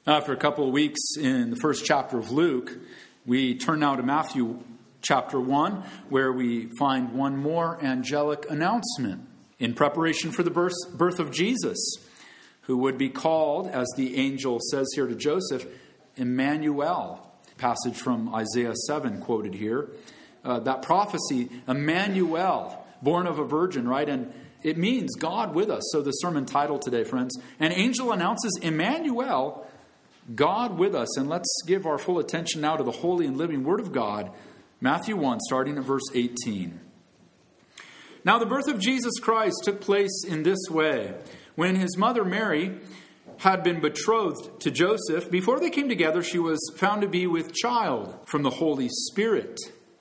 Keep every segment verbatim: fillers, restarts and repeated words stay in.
After a couple of weeks in the first chapter of Luke, we turn now to Matthew chapter one, where we find one more angelic announcement in preparation for the birth, birth of Jesus, who would be called, as the angel says here to Joseph, Emmanuel. Passage from Isaiah seven quoted here. Uh, that prophecy, Emmanuel, born of a virgin, right? And it means God with us. So the sermon title today, friends, an angel announces Emmanuel, God with us. And let's give our full attention now to the holy and living Word of God. Matthew one, starting at verse eighteen. Now the birth of Jesus Christ took place in this way. When his mother Mary had been betrothed to Joseph, before they came together, she was found to be with child from the Holy Spirit.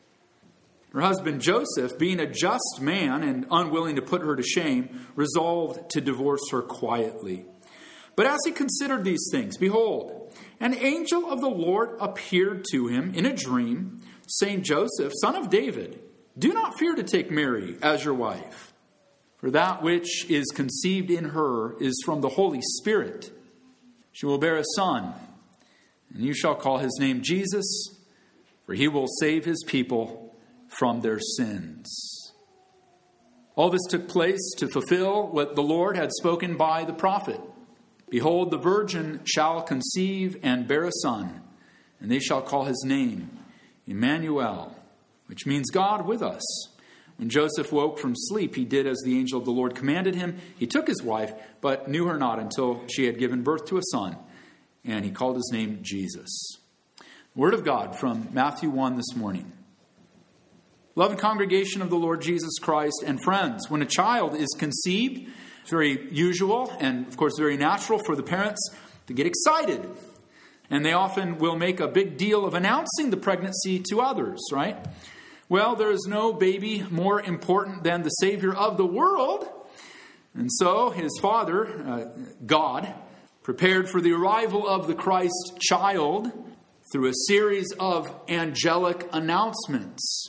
Her husband Joseph, being a just man and unwilling to put her to shame, resolved to divorce her quietly. But as he considered these things, behold, an angel of the Lord appeared to him in a dream, saying, Joseph, son of David, do not fear to take Mary as your wife. For that which is conceived in her is from the Holy Spirit. She will bear a son, and you shall call his name Jesus, for he will save his people from their sins. All this took place to fulfill what the Lord had spoken by the prophet. Behold, the virgin shall conceive and bear a son, and they shall call his name Emmanuel, which means God with us. When Joseph woke from sleep, he did as the angel of the Lord commanded him. He took his wife, but knew her not until she had given birth to a son, and he called his name Jesus. Word of God from Matthew one this morning. Beloved congregation of the Lord Jesus Christ and friends, when a child is conceived, it's very usual and, of course, very natural for the parents to get excited. And they often will make a big deal of announcing the pregnancy to others, right? Well, there is no baby more important than the Savior of the world. And so his father, uh, God, prepared for the arrival of the Christ child through a series of angelic announcements.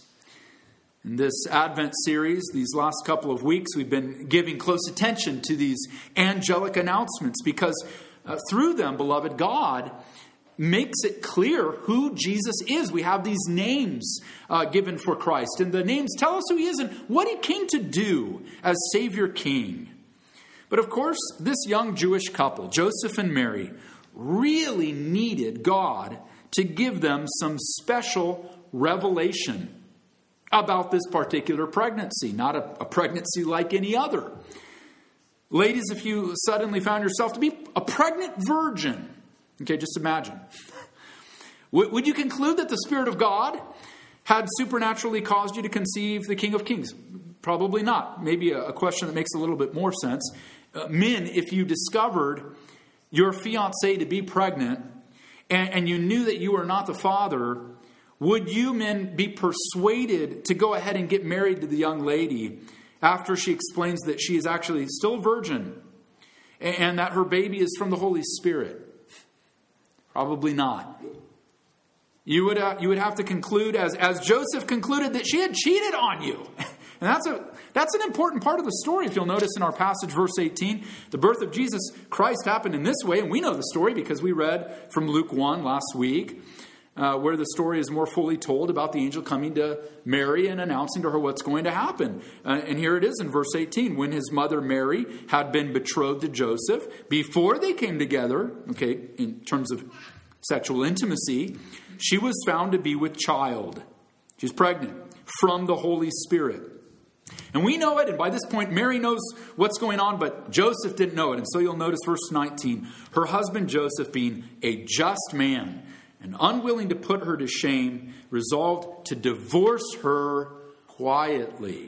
In this Advent series, these last couple of weeks, we've been giving close attention to these angelic announcements because uh, through them, beloved, God makes it clear who Jesus is. We have these names uh, given for Christ, and the names tell us who he is and what he came to do as Savior King. But of course, this young Jewish couple, Joseph and Mary, really needed God to give them some special revelation about this particular pregnancy, not a, a pregnancy like any other. Ladies, if you suddenly found yourself to be a pregnant virgin, okay, just imagine. Would you conclude that the Spirit of God had supernaturally caused you to conceive the King of Kings? Probably not. Maybe a question that makes a little bit more sense. Uh, men, if you discovered your fiancée to be pregnant and, and you knew that you were not the father, would you men be persuaded to go ahead and get married to the young lady after she explains that she is actually still a virgin and, and that her baby is from the Holy Spirit? Probably not. You would uh, you would have to conclude, as, as Joseph concluded, that she had cheated on you. And that's a that's an important part of the story. If you'll notice in our passage, verse eighteen, the birth of Jesus Christ happened in this way. And we know the story because we read from Luke one last week, uh, where the story is more fully told about the angel coming to Mary and announcing to her what's going to happen. Uh, and here it is in verse eighteen. When his mother Mary had been betrothed to Joseph, before they came together, okay, in terms of sexual intimacy, she was found to be with child. She's pregnant from the Holy Spirit. And we know it, and by this point, Mary knows what's going on, but Joseph didn't know it. And so you'll notice verse nineteen, her husband Joseph, being a just man and unwilling to put her to shame, resolved to divorce her quietly.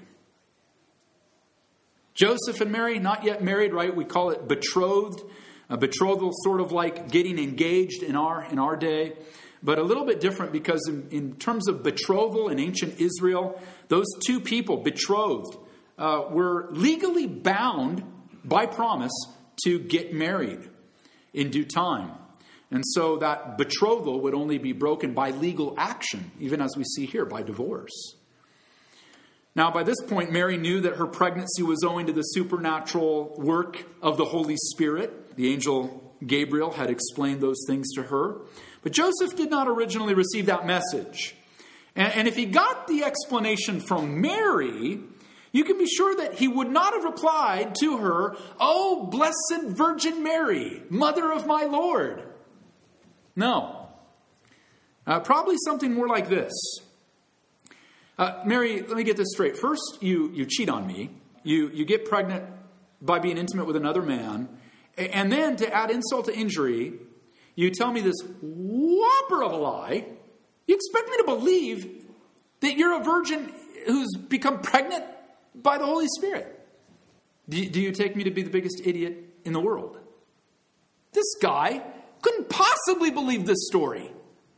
Joseph and Mary, not yet married, right? We call it betrothed. A betrothal, sort of like getting engaged in our in our day, but a little bit different because in, in terms of betrothal in ancient Israel, those two people, betrothed, uh, were legally bound by promise to get married in due time. And so that betrothal would only be broken by legal action, even as we see here, by divorce. Now, by this point, Mary knew that her pregnancy was owing to the supernatural work of the Holy Spirit. The angel Gabriel had explained those things to her. But Joseph did not originally receive that message. And, and if he got the explanation from Mary, you can be sure that he would not have replied to her, "Oh, blessed Virgin Mary, Mother of my Lord." No. Uh, probably something more like this. Uh, Mary, let me get this straight. First, you, you cheat on me. You, you get pregnant by being intimate with another man. And then, to add insult to injury, you tell me this whopper of a lie. You expect me to believe that you're a virgin who's become pregnant by the Holy Spirit. Do, do you take me to be the biggest idiot in the world? This guy couldn't possibly believe this story.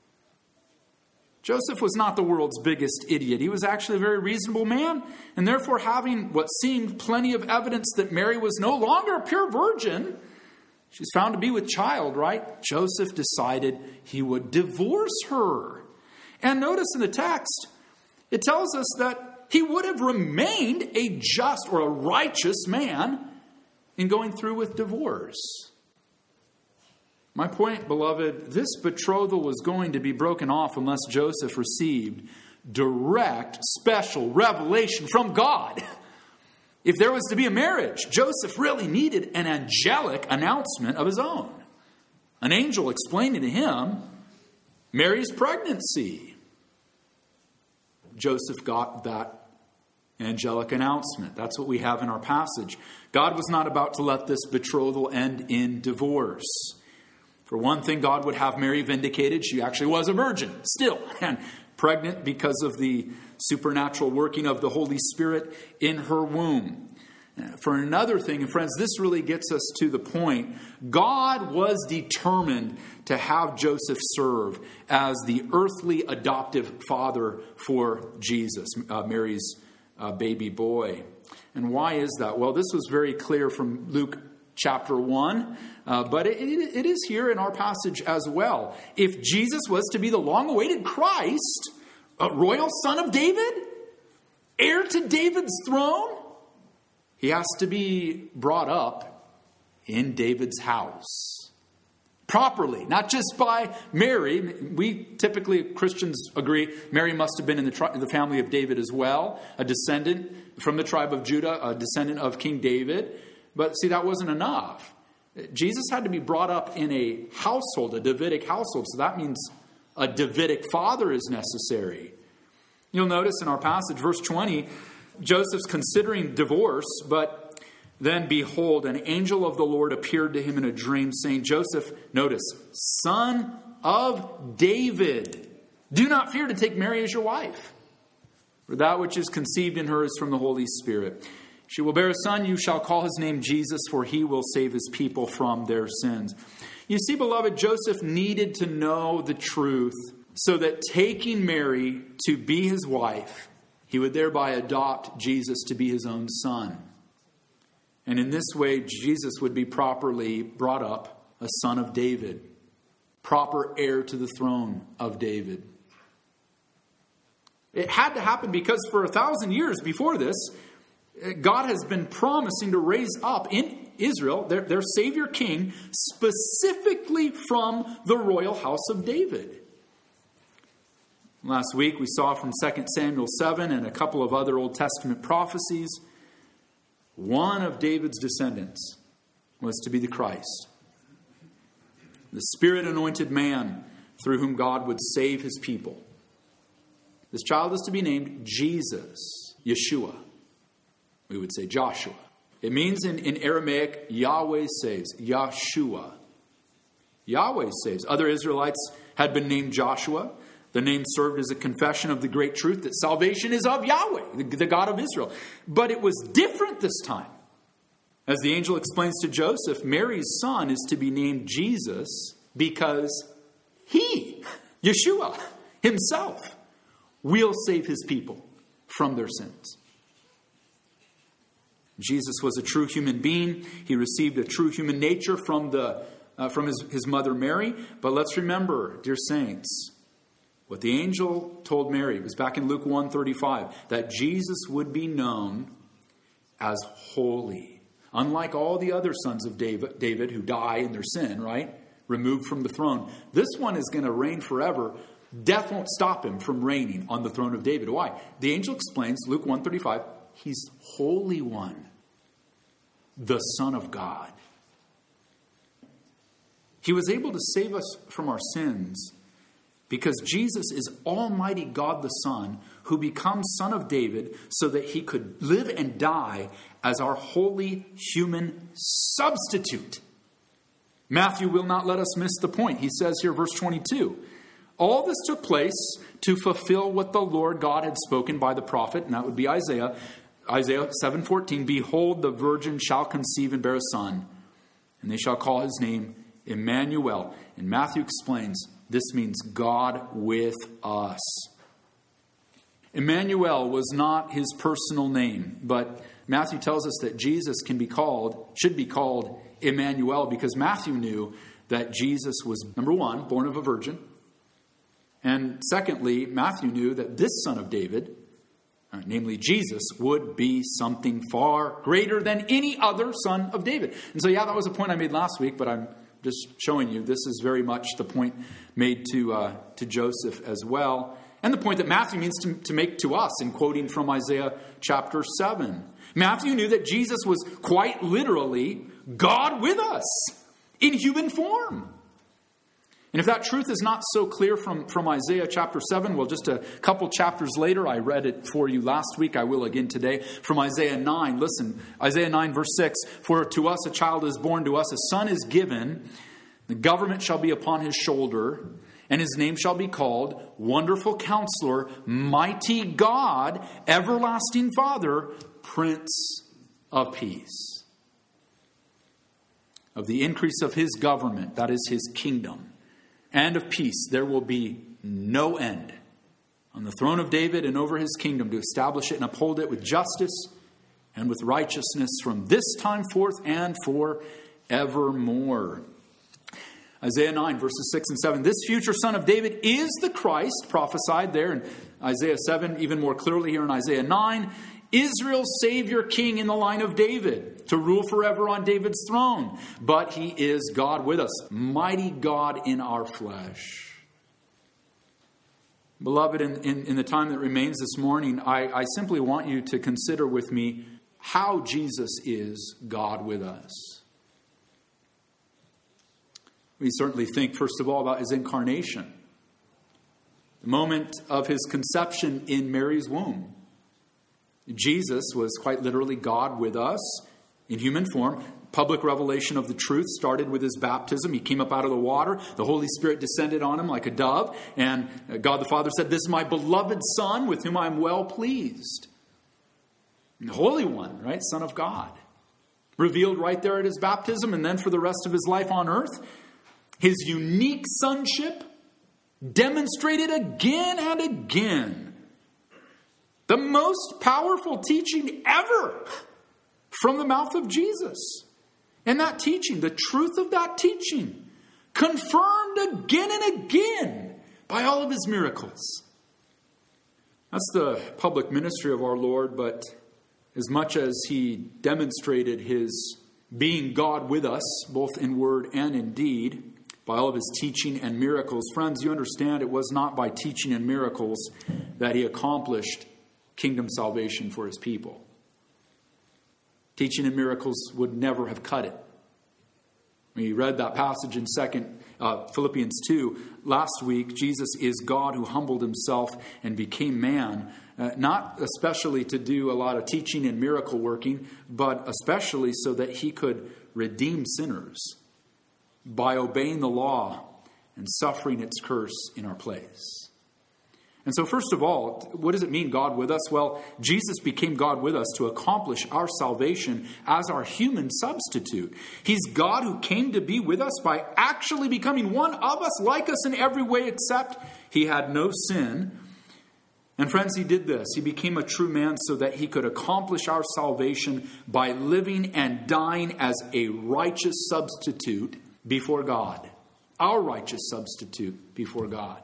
Joseph was not the world's biggest idiot. He was actually a very reasonable man, and therefore, having what seemed plenty of evidence that Mary was no longer a pure virgin, she's found to be with child, right? Joseph decided he would divorce her. And notice in the text, it tells us that he would have remained a just or a righteous man in going through with divorce. My point, beloved, this betrothal was going to be broken off unless Joseph received direct, special revelation from God. If there was to be a marriage, Joseph really needed an angelic announcement of his own. An angel explaining to him Mary's pregnancy. Joseph got that angelic announcement. That's what we have in our passage. God was not about to let this betrothal end in divorce. For one thing, God would have Mary vindicated. She actually was a virgin still, and pregnant because of the supernatural working of the Holy Spirit in her womb. For another thing, and friends, this really gets us to the point. God was determined to have Joseph serve as the earthly adoptive father for Jesus, uh, Mary's uh, baby boy. And why is that? Well, this was very clear from Luke chapter one, uh, but it, it, it is here in our passage as well. If Jesus was to be the long-awaited Christ, a royal son of David, heir to David's throne, he has to be brought up in David's house. Properly, not just by Mary. We typically, Christians, agree Mary must have been in the, tri- the family of David as well, a descendant from the tribe of Judah, a descendant of King David. But see, that wasn't enough. Jesus had to be brought up in a household, a Davidic household. So that means a Davidic father is necessary. You'll notice in our passage, verse twenty, Joseph's considering divorce, but then behold, an angel of the Lord appeared to him in a dream, saying, Joseph, notice, son of David, do not fear to take Mary as your wife, for that which is conceived in her is from the Holy Spirit. She will bear a son, you shall call his name Jesus, for he will save his people from their sins. You see, beloved, Joseph needed to know the truth so that taking Mary to be his wife, he would thereby adopt Jesus to be his own son. And in this way, Jesus would be properly brought up, a son of David, proper heir to the throne of David. It had to happen because for a thousand years before this, God has been promising to raise up in Israel their, their Savior King specifically from the royal house of David. Last week we saw from Second Samuel seven and a couple of other Old Testament prophecies, one of David's descendants was to be the Christ, the Spirit-anointed man through whom God would save his people. This child is to be named Jesus, Yeshua. We would say Joshua. It means in, in Aramaic, Yahweh saves, Yahshua. Yahweh saves. Other Israelites had been named Joshua. The name served as a confession of the great truth that salvation is of Yahweh, the, the God of Israel. But it was different this time. As the angel explains to Joseph, Mary's son is to be named Jesus because he, Yeshua, himself, will save his people from their sins. Jesus was a true human being. He received a true human nature from the uh, from his, his mother Mary. But let's remember, dear saints, what the angel told Mary was back in Luke one thirty-five, that Jesus would be known as holy. Unlike all the other sons of David, David who die in their sin, right? Removed from the throne. This one is going to reign forever. Death won't stop him from reigning on the throne of David. Why? The angel explains, Luke one thirty-five, he's Holy One, the Son of God. He was able to save us from our sins because Jesus is Almighty God the Son, who becomes Son of David so that he could live and die as our holy human substitute. Matthew will not let us miss the point. He says here, verse twenty-two, all this took place to fulfill what the Lord God had spoken by the prophet, and that would be Isaiah. Isaiah seven fourteen, behold, the virgin shall conceive and bear a son, and they shall call his name Emmanuel. And Matthew explains, this means God with us. Emmanuel was not his personal name, but Matthew tells us that Jesus can be called, should be called Emmanuel, because Matthew knew that Jesus was, number one, born of a virgin. And secondly, Matthew knew that this son of David, uh, namely Jesus, would be something far greater than any other son of David. And so, yeah, that was a point I made last week, but I'm just showing you this is very much the point made to uh, to Joseph as well. And the point that Matthew means to, to make to us in quoting from Isaiah chapter seven. Matthew knew that Jesus was quite literally God with us in human form. And if that truth is not so clear from, from Isaiah chapter seven, well, just a couple chapters later, I read it for you last week. I will again today from Isaiah nine. Listen, Isaiah nine verse six, for to us a child is born, to us a son is given. The government shall be upon his shoulder, and his name shall be called Wonderful Counselor, Mighty God, Everlasting Father, Prince of Peace. Of the increase of his government, that is his kingdom, and of peace, there will be no end on the throne of David and over his kingdom, to establish it and uphold it with justice and with righteousness from this time forth and forevermore. Isaiah nine, verses six and seven. This future son of David is the Christ, prophesied there in Isaiah seven, even more clearly here in Isaiah nine. Israel's Savior King in the line of David, to rule forever on David's throne. But he is God with us, mighty God in our flesh. Beloved, in, in, in the time that remains this morning, I, I simply want you to consider with me how Jesus is God with us. We certainly think, first of all, about his incarnation. The moment of his conception in Mary's womb. Jesus was quite literally God with us in human form. Public revelation of the truth started with his baptism. He came up out of the water. The Holy Spirit descended on him like a dove. And God the Father said, this is my beloved Son with whom I am well pleased. The Holy One, right? Son of God. Revealed right there at his baptism, and then for the rest of his life on earth. His unique sonship demonstrated again and again. The most powerful teaching ever from the mouth of Jesus. And that teaching, the truth of that teaching, confirmed again and again by all of his miracles. That's the public ministry of our Lord, but as much as he demonstrated his being God with us, both in word and in deed, by all of his teaching and miracles, friends, you understand it was not by teaching and miracles that he accomplished kingdom salvation for his people. Teaching and miracles would never have cut it. We read that passage in second uh, Philippians two last week. Jesus is God who humbled himself and became man, uh, not especially to do a lot of teaching and miracle working, but especially so that he could redeem sinners by obeying the law and suffering its curse in our place. And so first of all, what does it mean, God with us? Well, Jesus became God with us to accomplish our salvation as our human substitute. He's God who came to be with us by actually becoming one of us, like us in every way, except he had no sin. And friends, he did this. He became a true man so that he could accomplish our salvation by living and dying as a righteous substitute before God. Our righteous substitute before God.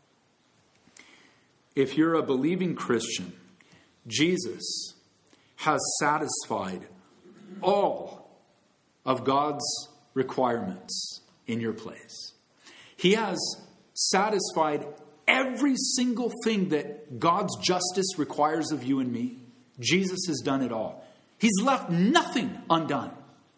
If you're a believing Christian, Jesus has satisfied all of God's requirements in your place. He has satisfied every single thing that God's justice requires of you and me. Jesus has done it all. He's left nothing undone.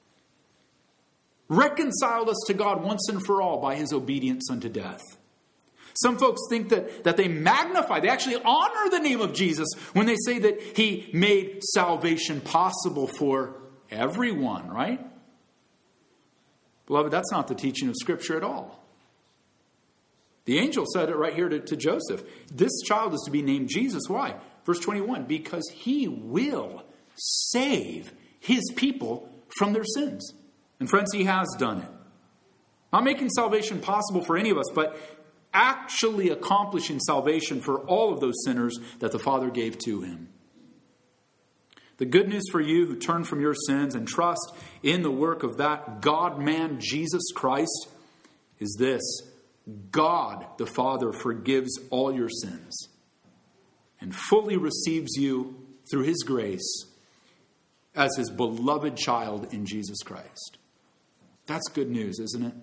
Reconciled us to God once and for all by his obedience unto death. Some folks think that, that they magnify, they actually honor the name of Jesus when they say that he made salvation possible for everyone, right? Beloved, that's not the teaching of Scripture at all. The angel said it right here to, to Joseph. This child is to be named Jesus. Why? Verse twenty-one, because he will save his people from their sins. And friends, he has done it. Not making salvation possible for any of us, but actually accomplishing salvation for all of those sinners that the Father gave to him. The good news for you who turn from your sins and trust in the work of that God-man, Jesus Christ, is this. God, the Father, forgives all your sins and fully receives you through his grace as his beloved child in Jesus Christ. That's good news, isn't it?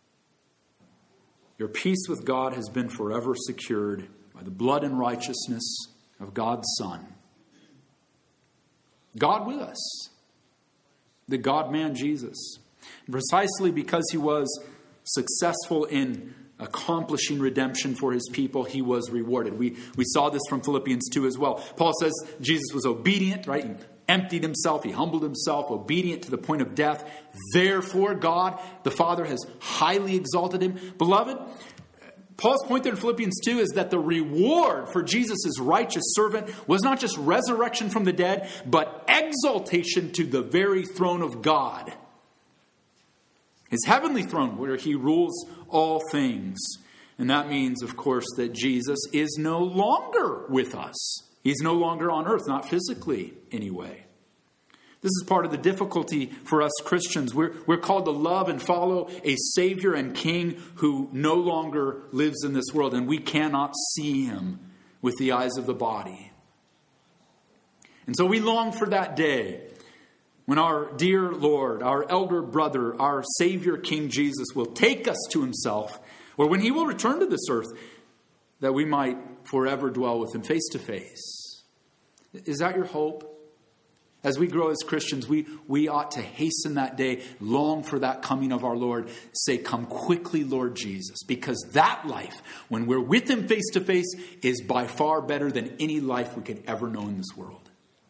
Your peace with God has been forever secured by the blood and righteousness of God's Son. God with us. The God-man Jesus. And precisely because he was successful in accomplishing redemption for his people, he was rewarded. We, we saw this from Philippians two as well. Paul says Jesus was obedient, right? He emptied himself, he humbled himself, obedient to the point of death. Therefore, God, the Father, has highly exalted him. Beloved, Paul's point there in Philippians two is that the reward for Jesus' righteous servant was not just resurrection from the dead, but exaltation to the very throne of God. His heavenly throne where he rules all things. And that means, of course, that Jesus is no longer with us. He's no longer on earth, not physically anyway. This is part of the difficulty for us Christians. We're, we're called to love and follow a Savior and King who no longer lives in this world, and we cannot see him with the eyes of the body. And so we long for that day when our dear Lord, our elder brother, our Savior King Jesus will take us to himself, or when he will return to this earth, that we might forever dwell with him face to face. Is that your hope? As we grow as Christians, we, we ought to hasten that day, long for that coming of our Lord. Say, come quickly, Lord Jesus, because that life, when we're with him face to face, is by far better than any life we could ever know in this world.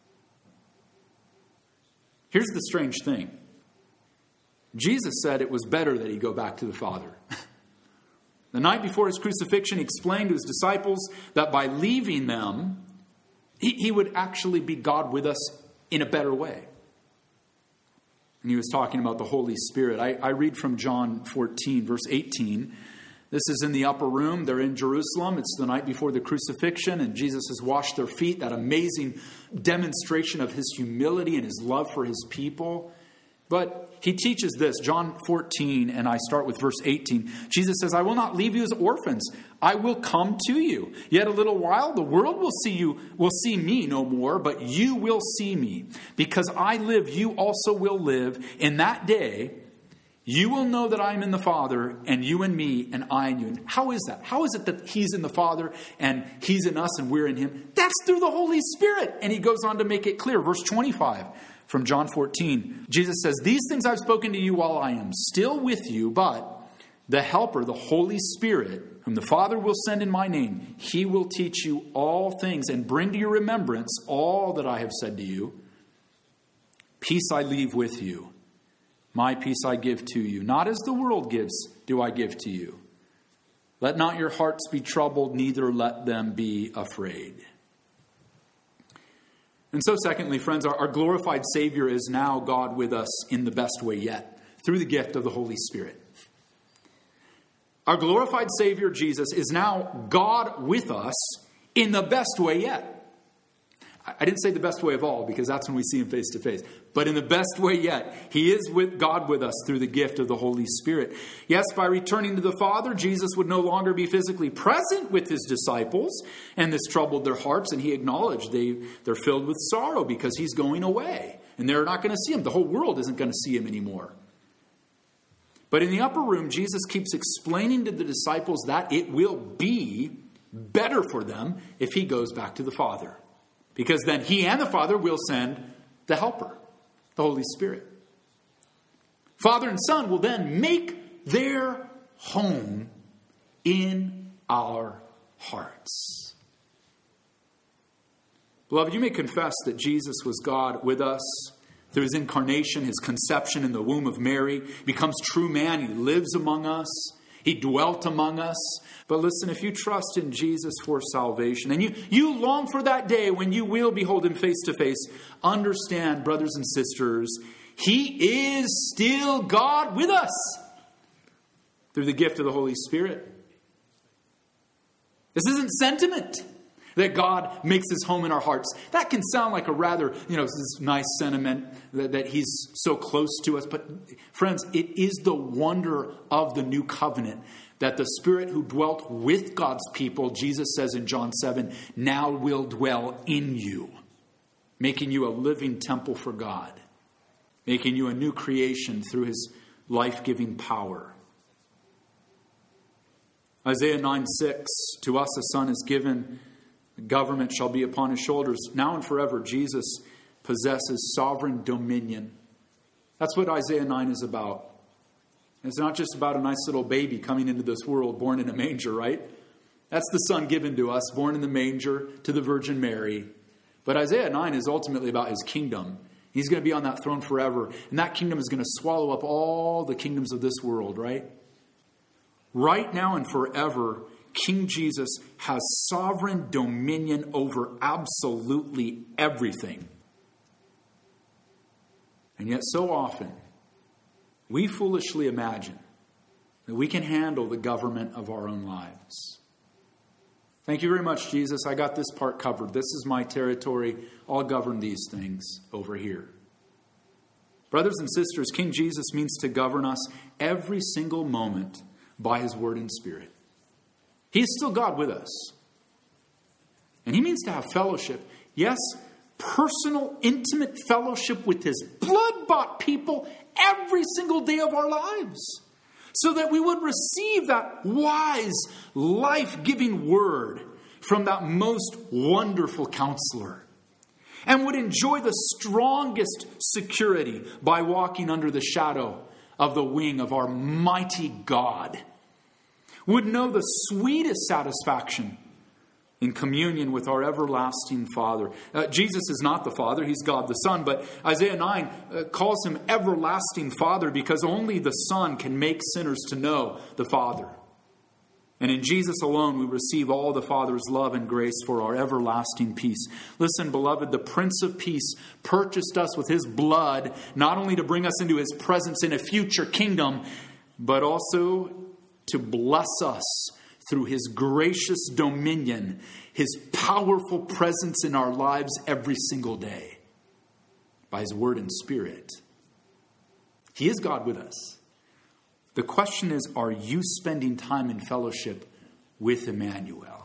Here's the strange thing. Jesus said it was better that he go back to the Father. The night before his crucifixion, he explained to his disciples that by leaving them, he, he would actually be God with us in a better way. And he was talking about the Holy Spirit. I, I read from John fourteen, verse eighteen. This is in the upper room. They're in Jerusalem. It's the night before the crucifixion, and Jesus has washed their feet. That amazing demonstration of his humility and his love for his people. But he teaches this, John fourteen, and I start with verse eighteen. Jesus says, I will not leave you as orphans. I will come to you. Yet a little while, the world will see you, will see me no more, but you will see me. Because I live, you also will live. In that day, you will know that I am in the Father, and you in me, and I in you. And how is that? How is it that he's in the Father, and he's in us, and we're in him? That's through the Holy Spirit. And he goes on to make it clear. Verse twenty-five. From John fourteen, Jesus says, these things I've spoken to you while I am still with you, but the Helper, the Holy Spirit, whom the Father will send in my name, he will teach you all things and bring to your remembrance all that I have said to you. Peace I leave with you. My peace I give to you. Not as the world gives do I give to you. Let not your hearts be troubled, neither let them be afraid. And so secondly, friends, our, our glorified Savior is now God with us in the best way yet, through the gift of the Holy Spirit. Our glorified Savior, Jesus, is now God with us in the best way yet. I didn't say the best way of all, because that's when we see him face to face. But in the best way yet, he is with God with us through the gift of the Holy Spirit. Yes, by returning to the Father, Jesus would no longer be physically present with his disciples, and this troubled their hearts, and he acknowledged they, they're filled with sorrow because he's going away. And they're not going to see him. The whole world isn't going to see him anymore. But in the upper room, Jesus keeps explaining to the disciples that it will be better for them if he goes back to the Father. Because then he and the Father will send the Helper, the Holy Spirit. Father and Son will then make their home in our hearts. Beloved, you may confess that Jesus was God with us through his incarnation, his conception in the womb of Mary. He becomes true man. He lives among us. He dwelt among us. But listen, if you trust in Jesus for salvation, and you, you long for that day when you will behold him face to face, understand, brothers and sisters, he is still God with us through the gift of the Holy Spirit. This isn't sentiment that God makes his home in our hearts. That can sound like a rather, you know, this nice sentiment that, that he's so close to us. But friends, it is the wonder of the new covenant that the Spirit who dwelt with God's people, Jesus says in John seven, now will dwell in you, making you a living temple for God, making you a new creation through his life-giving power. Isaiah nine six, to us a son is given, the government shall be upon his shoulders. Now and forever, Jesus possesses sovereign dominion. That's what Isaiah nine is about. It's not just about a nice little baby coming into this world, born in a manger, right? That's the son given to us, born in the manger to the Virgin Mary. But Isaiah nine is ultimately about his kingdom. He's going to be on that throne forever. And that kingdom is going to swallow up all the kingdoms of this world, right? Right now and forever, King Jesus has sovereign dominion over absolutely everything. And yet so often, we foolishly imagine that we can handle the government of our own lives. Thank you very much, Jesus. I got this part covered. This is my territory. I'll govern these things over here. Brothers and sisters, King Jesus means to govern us every single moment by his word and spirit. He is still God with us. And he means to have fellowship. Yes, personal, intimate fellowship with his blood-bought people every single day of our lives. So that we would receive that wise, life-giving word from that most wonderful counselor. And would enjoy the strongest security by walking under the shadow of the wing of our mighty God. Would know the sweetest satisfaction in communion with our everlasting Father. Uh, Jesus is not the Father, he's God the Son, but Isaiah nine uh, calls him everlasting Father because only the Son can make sinners to know the Father. And in Jesus alone we receive all the Father's love and grace for our everlasting peace. Listen, beloved, the Prince of Peace purchased us with his blood, not only to bring us into his presence in a future kingdom, but also to bless us through his gracious dominion, his powerful presence in our lives every single day by his word and spirit. He is God with us. The question is, are you spending time in fellowship with Emmanuel?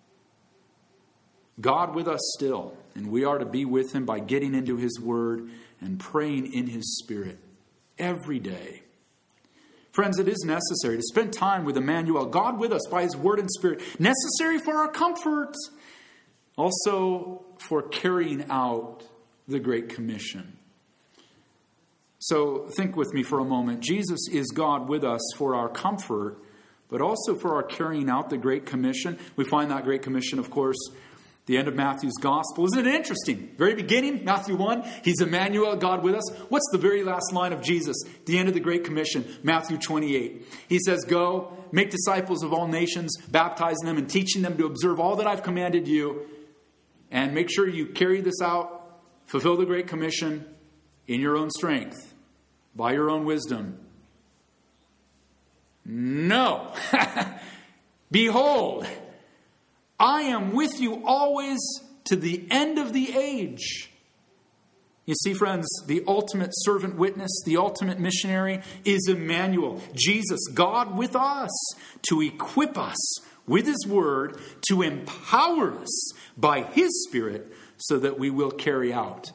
God with us still, and we are to be with him by getting into his word and praying in his spirit every day. Friends, it is necessary to spend time with Emmanuel, God with us by his word and spirit, necessary for our comfort, also for carrying out the Great Commission. So think with me for a moment. Jesus is God with us for our comfort, but also for our carrying out the Great Commission. We find that Great Commission, of course, the end of Matthew's Gospel. Isn't it interesting? Very beginning, Matthew one, he's Emmanuel, God with us. What's the very last line of Jesus? The end of the Great Commission, Matthew twenty-eight. He says, go, make disciples of all nations, baptizing them and teaching them to observe all that I've commanded you. And make sure you carry this out, fulfill the Great Commission in your own strength, by your own wisdom. No. Behold, I am with you always to the end of the age. You see, friends, the ultimate servant witness, the ultimate missionary is Emmanuel, Jesus, God with us, to equip us with his word, to empower us by his spirit so that we will carry out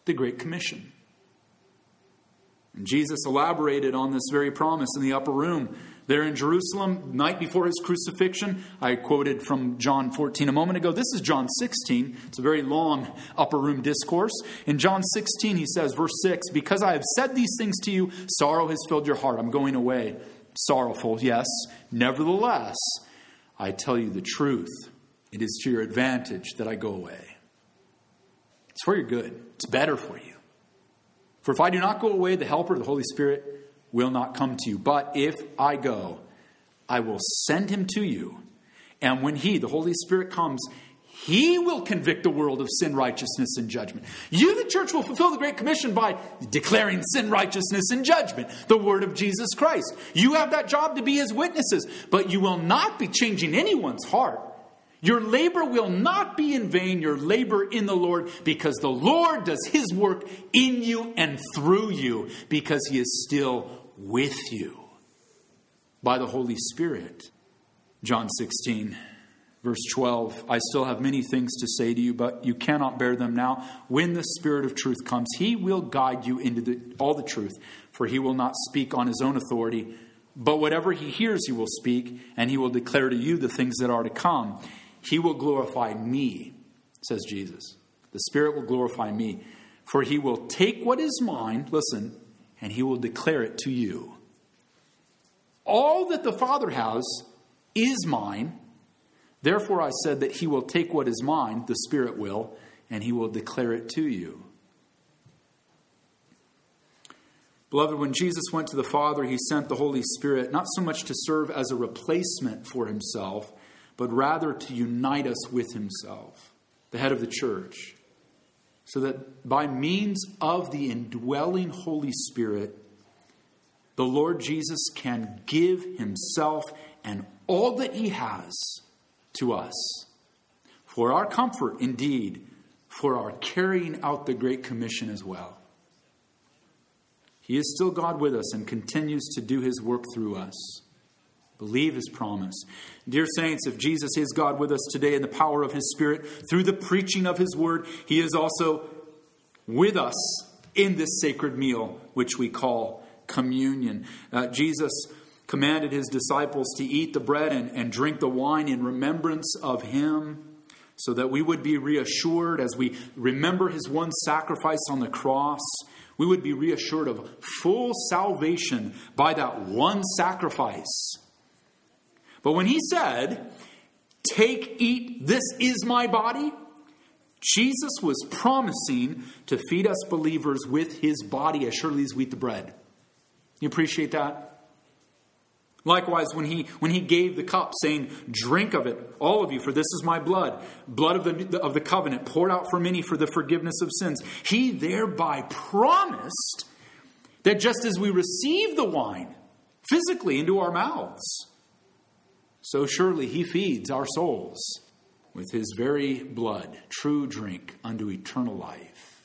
the Great Commission. And Jesus elaborated on this very promise in the upper room there in Jerusalem, night before his crucifixion. I quoted from John fourteen a moment ago. This is John sixteen. It's a very long upper room discourse. In John sixteen, he says, verse six, because I have said these things to you, sorrow has filled your heart. I'm going away. Sorrowful, yes. Nevertheless, I tell you the truth. It is to your advantage that I go away. It's for your good. It's better for you. For if I do not go away, the Helper, the Holy Spirit, will not come to you. But if I go, I will send him to you. And when he, the Holy Spirit, comes, he will convict the world of sin, righteousness, and judgment. You, the church, will fulfill the Great Commission by declaring sin, righteousness, and judgment. The word of Jesus Christ. You have that job to be his witnesses. But you will not be changing anyone's heart. Your labor will not be in vain, your labor in the Lord, because the Lord does his work in you and through you, because he is still with you by the Holy Spirit. John sixteen, verse twelve, I still have many things to say to you, but you cannot bear them now. When the Spirit of truth comes, he will guide you into the, all the truth, for he will not speak on his own authority, but whatever he hears he will speak, and he will declare to you the things that are to come. He will glorify me, says Jesus. The Spirit will glorify me. For he will take what is mine, listen, and he will declare it to you. All that the Father has is mine. Therefore I said that he will take what is mine, the Spirit will, and he will declare it to you. Beloved, when Jesus went to the Father, he sent the Holy Spirit not so much to serve as a replacement for himself, but rather to unite us with himself, the head of the church, so that by means of the indwelling Holy Spirit, the Lord Jesus can give himself and all that he has to us, for our comfort, indeed, for our carrying out the Great Commission as well. He is still God with us and continues to do his work through us. Believe his promise. Dear saints, if Jesus is God with us today in the power of his Spirit, through the preaching of his word, he is also with us in this sacred meal, which we call communion. Uh, Jesus commanded his disciples to eat the bread and, and drink the wine in remembrance of him, so that we would be reassured as we remember his one sacrifice on the cross. We would be reassured of full salvation by that one sacrifice. But when he said, take, eat, this is my body, Jesus was promising to feed us believers with his body as surely as we eat the bread. You appreciate that? Likewise, when he when he gave the cup, saying, drink of it, all of you, for this is my blood, blood of the, of the covenant, poured out for many for the forgiveness of sins. He thereby promised that just as we receive the wine physically into our mouths, so surely he feeds our souls with his very blood, true drink unto eternal life.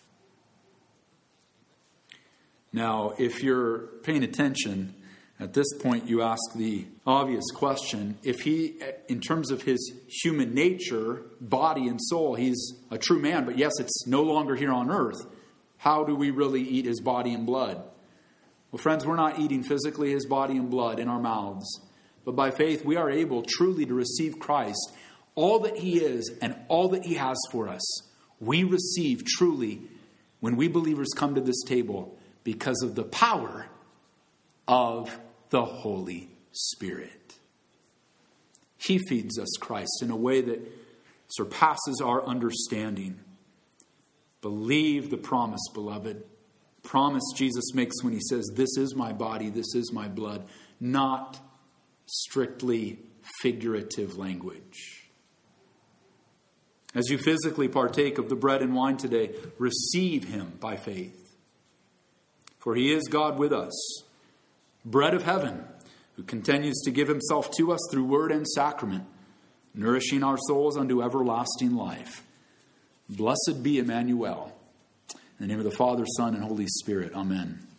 Now, if you're paying attention, at this point you ask the obvious question. If he, in terms of his human nature, body and soul, he's a true man, but yes, it's no longer here on earth. How do we really eat his body and blood? Well, friends, we're not eating physically his body and blood in our mouths. But by faith, we are able truly to receive Christ, all that he is and all that he has for us. We receive truly when we believers come to this table because of the power of the Holy Spirit. He feeds us Christ in a way that surpasses our understanding. Believe the promise, beloved. Promise Jesus makes when he says, this is my body, this is my blood, not strictly figurative language. As you physically partake of the bread and wine today, receive him by faith. For he is God with us, bread of heaven, who continues to give himself to us through word and sacrament, nourishing our souls unto everlasting life. Blessed be Emmanuel. In the name of the Father, Son, and Holy Spirit. Amen.